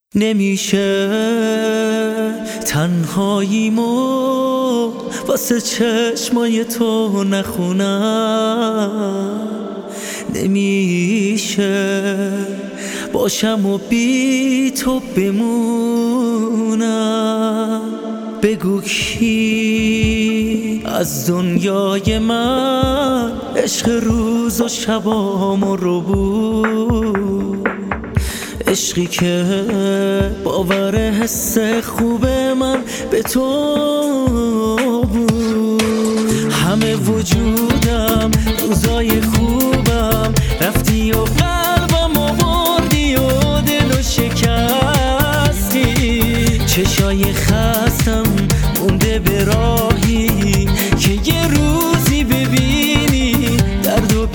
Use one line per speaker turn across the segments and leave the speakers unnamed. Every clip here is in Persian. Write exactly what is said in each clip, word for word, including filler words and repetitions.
نمیشه تنهاییمو واسه چشمای تو نخونم، نمیشه باشم و بی تو بمونم. بگو کی از دنیای من عشق روز و شبامو رو بود، عشقی که باور حس خوب من به تو بود. همه وجودم روزای خوبم رفتی و قلبم و بردی و دل و شکستی. چشای خستم مونده به راهی که یه روزی ببینی درد و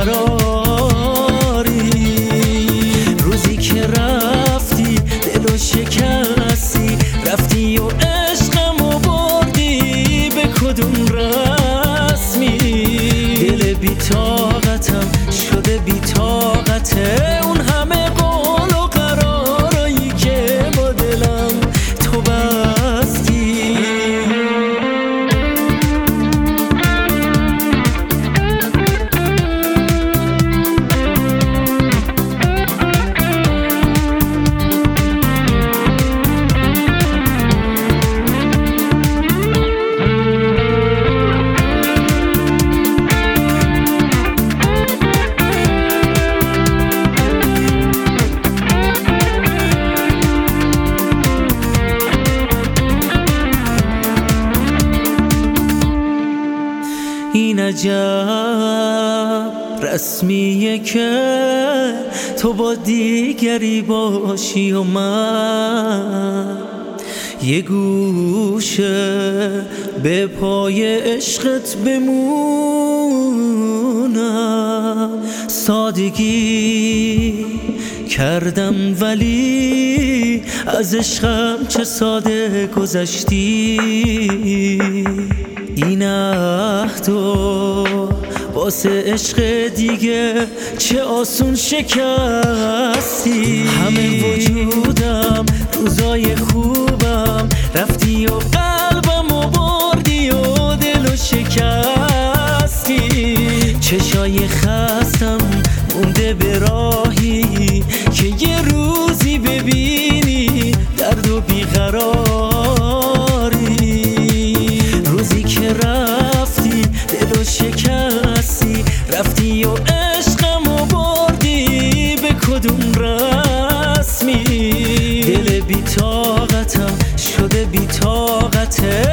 بیقراری. روزی که رفتی دل و شکستی، رفتی و عشقم و بردی به کدوم رسمی. دل بی طاقتم شده بی طاقته، اون همه قول و قرارایی که با دلم تو بستی. این عجب رسمیه که تو با دیگری باشی و من یه گوشه به پای عشقت بمونم. سادگی کردم ولی از عشقم چه ساده گذشتی. این عهدو واسه عشق دیگه چه آسون شکستی. همه وجودم روزای خوبم رفتی و قلبم و بردی و دل و شکستی. چشای خستم مونده به راهی که یه روزی ببینی درد و بیقراری. روزی که رفتی دل و شکستی، رفتی و عشقم و بردی به کدوم رسمی. دل بی طاقتم شده بی طاقته،